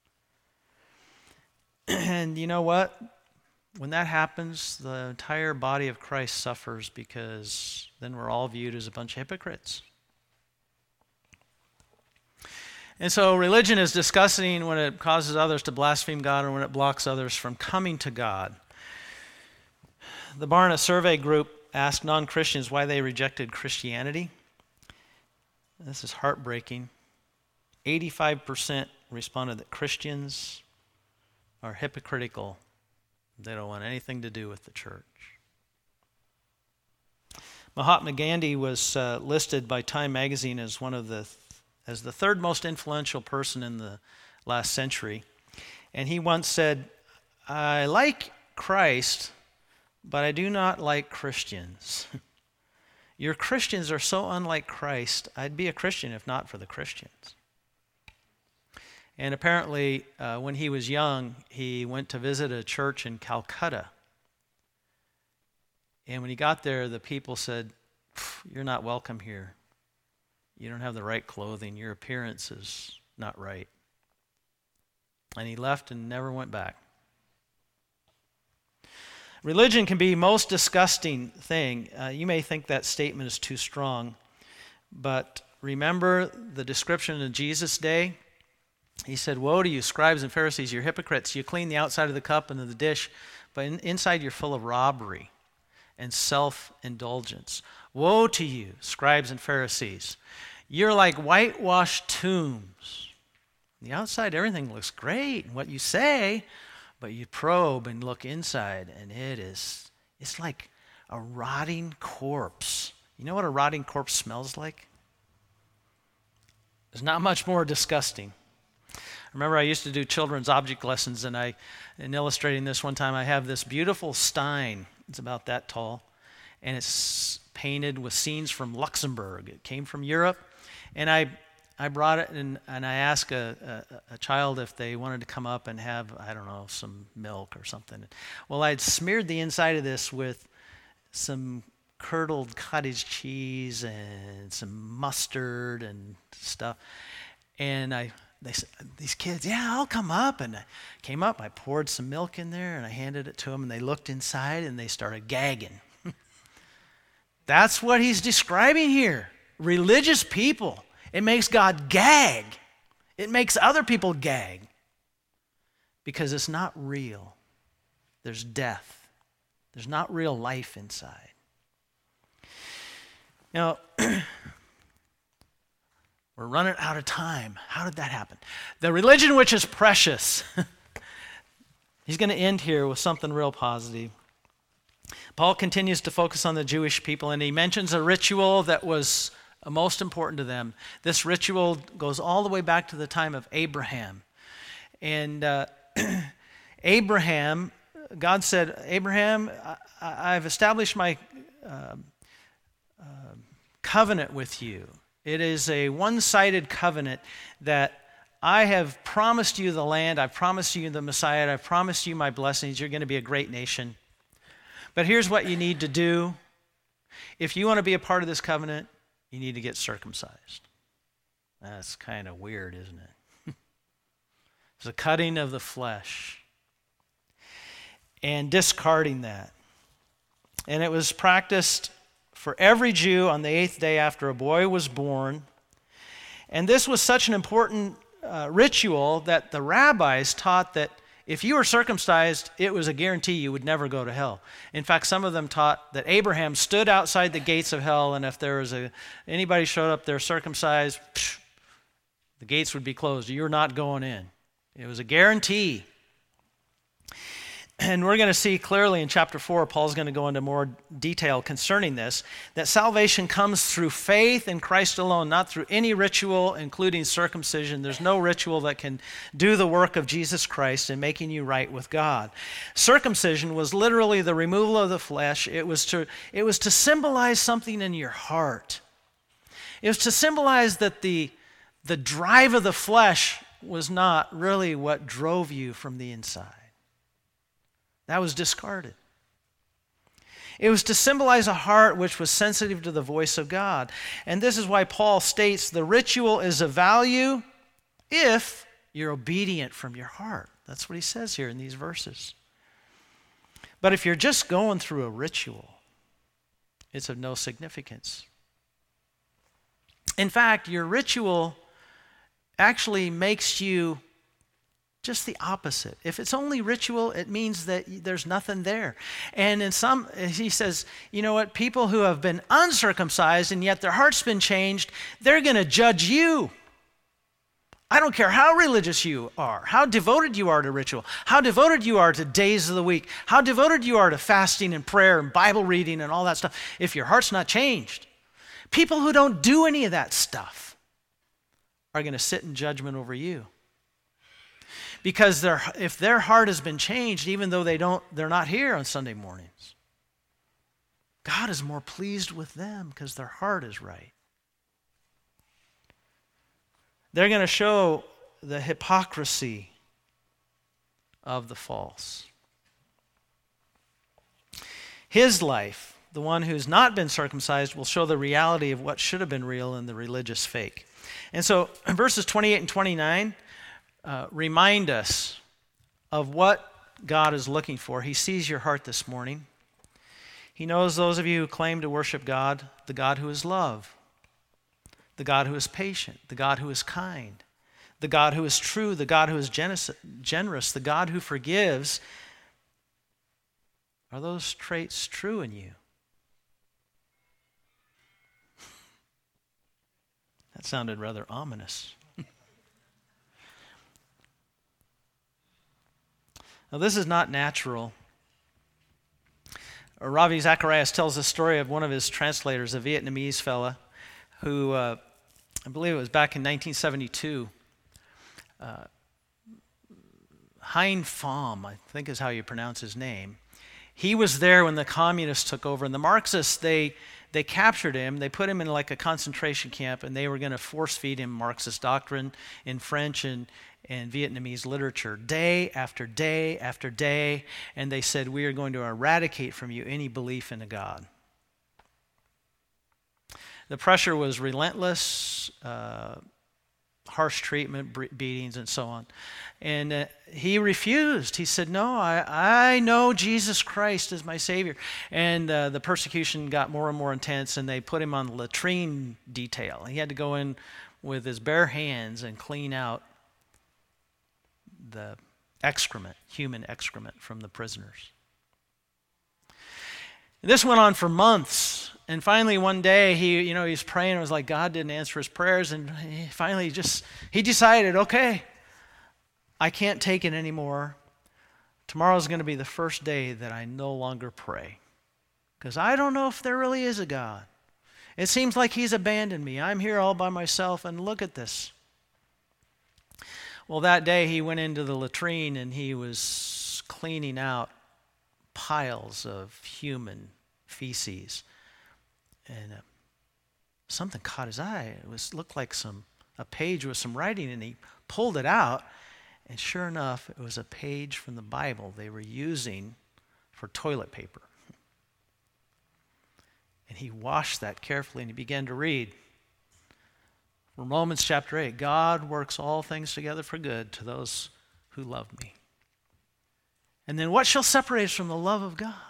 And you know what? When that happens, the entire body of Christ suffers, because then we're all viewed as a bunch of hypocrites. And so religion is disgusting when it causes others to blaspheme God or when it blocks others from coming to God. The Barna Survey Group asked non-Christians why they rejected Christianity. This is heartbreaking. eighty-five percent responded that Christians are hypocritical. They don't want anything to do with the church. Mahatma Gandhi was uh, listed by Time magazine as one of the as the third most influential person in the last century. And he once said, "I like Christ, but I do not like Christians." Your Christians are so unlike Christ. I'd be a Christian if not for the Christians. And apparently, uh, when he was young, he went to visit a church in Calcutta. And when he got there, the people said, "You're not welcome here. You don't have the right clothing. Your appearance is not right." And he left and never went back. Religion can be the most disgusting thing. Uh, you may think that statement is too strong, but remember the description in Jesus' day? He said, "Woe to you, scribes and Pharisees, you're hypocrites. You clean the outside of the cup and of the dish, but in, inside you're full of robbery and self-indulgence. Woe to you, scribes and Pharisees. You're like whitewashed tombs. On the outside, everything looks great in what you say, but you probe and look inside, and it is, it's like a rotting corpse." You know what a rotting corpse smells like? It's not much more disgusting. I remember I used to do children's object lessons, and I, in illustrating this one time, I have this beautiful stein. It's about that tall, and it's painted with scenes from Luxembourg. It came from Europe, and I I brought it, and, and I asked a, a, a child if they wanted to come up and have, I don't know, some milk or something. Well, I'd smeared the inside of this with some curdled cottage cheese and some mustard and stuff, and I They said, these kids, "Yeah, I'll come up." And I came up, I poured some milk in there, and I handed it to them, and they looked inside, and they started gagging. That's what he's describing here. Religious people. It makes God gag. It makes other people gag. Because it's not real. There's death. There's not real life inside. Now, we're running out of time. How did that happen? The religion which is precious. He's going to end here with something real positive. Paul continues to focus on the Jewish people, and he mentions a ritual that was most important to them. This ritual goes all the way back to the time of Abraham. And uh, Abraham, God said, "Abraham, I, I've established my uh, uh, covenant with you. It is a one-sided covenant that I have promised you the land, I've promised you the Messiah, I've promised you my blessings, you're going to be a great nation. But here's what you need to do. If you want to be a part of this covenant, you need to get circumcised." That's kind of weird, isn't it? It's a cutting of the flesh and discarding that. And it was practiced for every Jew on the eighth day after a boy was born. And this was such an important uh, ritual that the rabbis taught that if you were circumcised, it was a guarantee you would never go to hell. In fact, some of them taught that Abraham stood outside the gates of hell, and if there was a anybody showed up there circumcised, psh, the gates would be closed. You're not going in. It was a guarantee. And we're going to see clearly in chapter four, Paul's going to go into more detail concerning this, that salvation comes through faith in Christ alone, not through any ritual, including circumcision. There's no ritual that can do the work of Jesus Christ in making you right with God. Circumcision was literally the removal of the flesh. It was to, it was to symbolize something in your heart. It was to symbolize that the, the drive of the flesh was not really what drove you from the inside. That was discarded. It was to symbolize a heart which was sensitive to the voice of God. And this is why Paul states the ritual is of value if you're obedient from your heart. That's what he says here in these verses. But if you're just going through a ritual, it's of no significance. In fact, your ritual actually makes you just the opposite. If it's only ritual, it means that there's nothing there. And in some, he says, you know what, people who have been uncircumcised and yet their heart's been changed, they're going to judge you. I don't care how religious you are, how devoted you are to ritual, how devoted you are to days of the week, how devoted you are to fasting and prayer and Bible reading and all that stuff. If your heart's not changed, people who don't do any of that stuff are going to sit in judgment over you. Because their, if their heart has been changed, even though they don't, they're not here on Sunday mornings, God is more pleased with them because their heart is right. They're going to show the hypocrisy of the false. His life, the one who's not been circumcised, will show the reality of what should have been real in the religious fake. And so verses twenty-eight and twenty-nine Uh, remind us of what God is looking for. He sees your heart this morning. He knows those of you who claim to worship God, the God who is love, the God who is patient, the God who is kind, the God who is true, the God who is generous, the God who forgives. Are those traits true in you? That sounded rather ominous. Now, this is not natural. Ravi Zacharias tells the story of one of his translators, a Vietnamese fella, who uh, I believe it was back in nineteen seventy-two. Uh, Hein Pham, I think is how you pronounce his name. He was there when the communists took over, and the Marxists, they they captured him. They put him in like a concentration camp, and they were going to force feed him Marxist doctrine in French and and Vietnamese literature, day after day after day, and they said, we are going to eradicate from you any belief in a God. The pressure was relentless, uh, harsh treatment, beatings, and so on. And uh, he refused. He said, no, I, I know Jesus Christ is my Savior. And uh, the persecution got more and more intense, and they put him on latrine detail. He had to go in with his bare hands and clean out the excrement, human excrement from the prisoners. And this went on for months. And finally one day he, you know, he was praying and it was like God didn't answer his prayers, and he finally just, he decided, okay, I can't take it anymore. Tomorrow's going to be the first day that I no longer pray. Because I don't know if there really is a God. It seems like he's abandoned me. I'm here all by myself, and look at this. Well, that day he went into the latrine and he was cleaning out piles of human feces. And uh, something caught his eye. It was looked like some a page with some writing, and he pulled it out. And sure enough, it was a page from the Bible they were using for toilet paper. And he washed that carefully and he began to read. From Romans chapter eight, God works all things together for good to those who love me. And then what shall separate us from the love of God?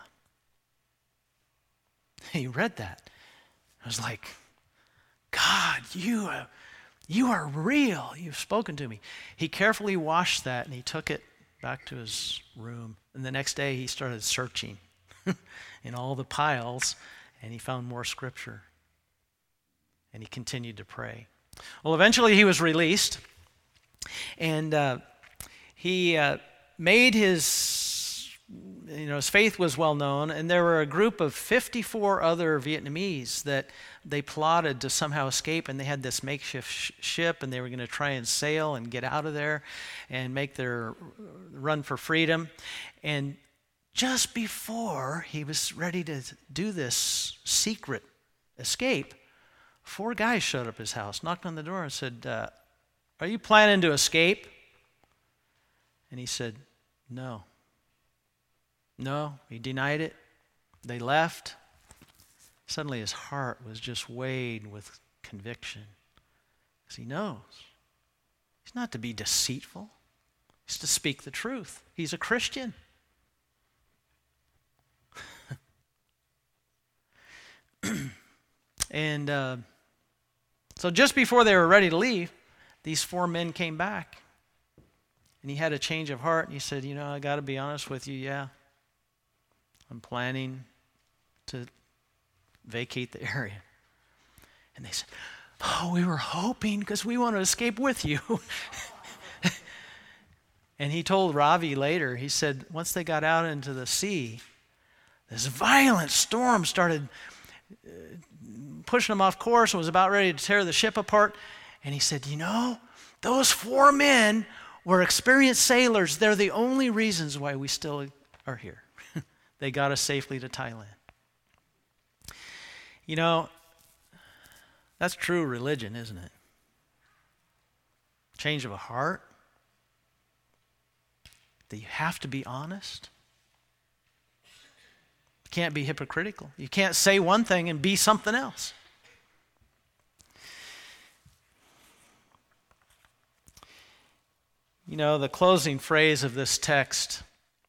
He read that. I was like, God, you, uh, you are real. You've spoken to me. He carefully washed that and he took it back to his room. And the next day he started searching in all the piles, and he found more scripture. And he continued to pray. Well, eventually he was released, and uh, he uh, made his you know, his faith was well known, and there were a group of fifty-four other Vietnamese that they plotted to somehow escape, and they had this makeshift sh- ship, and they were going to try and sail and get out of there and make their run for freedom. And just before he was ready to do this secret escape, four guys showed up at his house, knocked on the door, and said, uh, "Are you planning to escape?" And he said, "No." No, he denied it. They left. Suddenly his heart was just weighed with conviction, because he knows he's not to be deceitful. He's to speak the truth. He's a Christian. And uh, so just before they were ready to leave, these four men came back. And he had a change of heart, and he said, "You know, I got to be honest with you, yeah. I'm planning to vacate the area." And they said, "Oh, we were hoping, because we want to escape with you." And he told Ravi later, he said, once they got out into the sea, this violent storm started pushing them off course and was about ready to tear the ship apart. And he said, "You know, those four men were experienced sailors. They're the only reasons why we still are here." They got us safely to Thailand. You know, that's true religion, isn't it? Change of a heart. That you have to be honest. You can't be hypocritical. You can't say one thing and be something else. You know, the closing phrase of this text,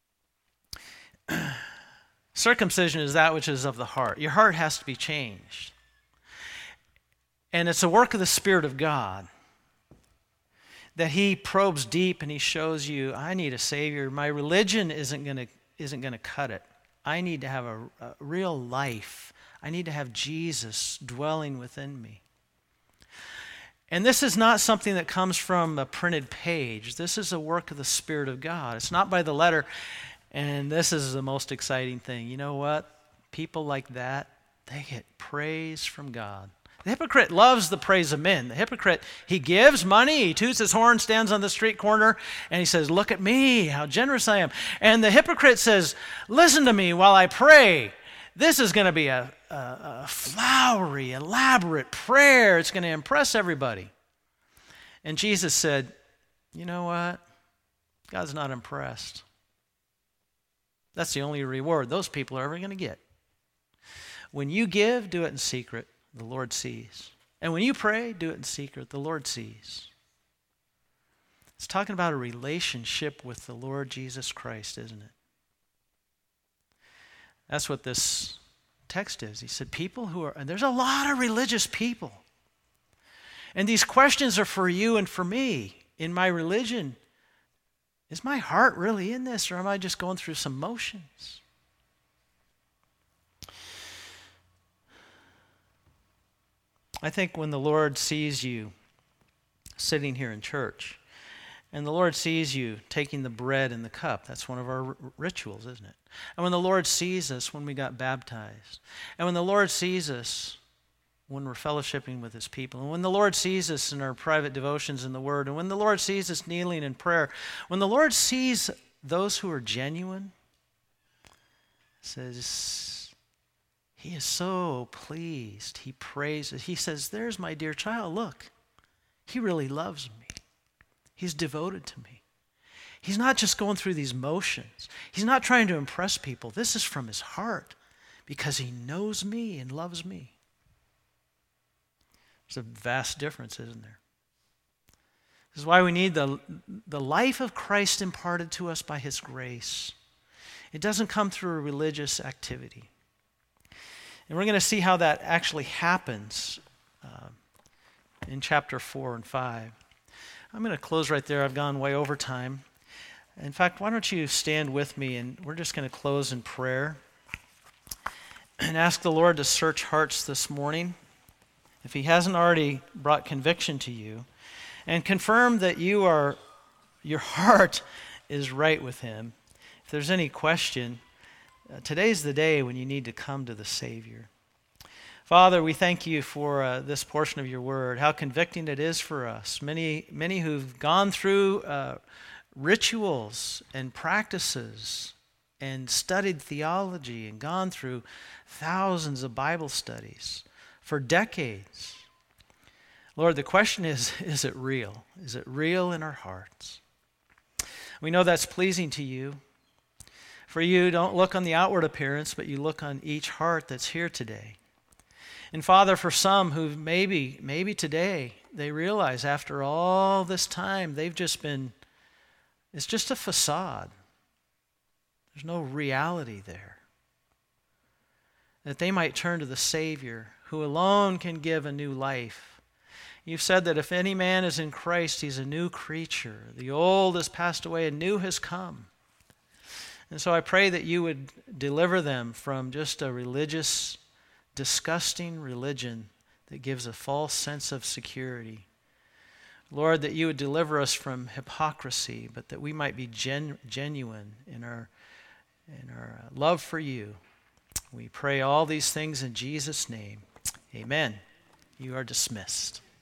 circumcision is that which is of the heart. Your heart has to be changed. And it's a work of the Spirit of God that he probes deep and he shows you, I need a Savior. My religion isn't going to isn't going to cut it. I need to have a, a real life. I need to have Jesus dwelling within me. And this is not something that comes from a printed page. This is a work of the Spirit of God. It's not by the letter. And this is the most exciting thing. You know what? People like that, they get praise from God. The hypocrite loves the praise of men. The hypocrite, he gives money, he toots his horn, stands on the street corner, and he says, "Look at me, how generous I am." And the hypocrite says, "Listen to me while I pray. This is going to be a, a, a flowery, elaborate prayer. It's going to impress everybody." And Jesus said, "You know what? God's not impressed. That's the only reward those people are ever going to get. When you give, do it in secret. The Lord sees. And when you pray, do it in secret. The Lord sees." It's talking about a relationship with the Lord Jesus Christ, isn't it? That's what this text is. He said people who are, and there's a lot of religious people. And these questions are for you and for me. In my religion, is my heart really in this, or am I just going through some motions? I think when the Lord sees you sitting here in church, and the Lord sees you taking the bread and the cup, that's one of our r- rituals, isn't it? And when the Lord sees us when we got baptized, and when the Lord sees us when we're fellowshipping with his people, and when the Lord sees us in our private devotions in the Word, and when the Lord sees us kneeling in prayer, when the Lord sees those who are genuine, says, he is so pleased. He praises. He says, "There's my dear child. Look, he really loves me. He's devoted to me. He's not just going through these motions. He's not trying to impress people. This is from his heart because he knows me and loves me." There's a vast difference, isn't there? This is why we need the, the life of Christ imparted to us by his grace. It doesn't come through a religious activity. And we're going to see how that actually happens uh, in chapter four and five. I'm going to close right there. I've gone way over time. In fact, why don't you stand with me, and we're just going to close in prayer and ask the Lord to search hearts this morning, if he hasn't already brought conviction to you, and confirm that you are, your heart is right with him. If there's any question, uh, today's the day when you need to come to the Savior. Father, we thank you for uh, this portion of your word, how convicting it is for us. Many, many who've gone through uh, rituals and practices and studied theology and gone through thousands of Bible studies for decades. Lord, the question is, is it real? Is it real in our hearts? We know that's pleasing to you. For you don't look on the outward appearance, but you look on each heart that's here today. And Father, for some who maybe, maybe today, they realize after all this time, they've just been, it's just a facade. There's no reality there. That they might turn to the Savior, who alone can give a new life. You've said that if any man is in Christ, he's a new creature. The old has passed away and new has come. And so I pray that you would deliver them from just a religious, disgusting religion that gives a false sense of security. Lord, that you would deliver us from hypocrisy, but that we might be gen- genuine in our, in our love for you. We pray all these things in Jesus' name. Amen. You are dismissed.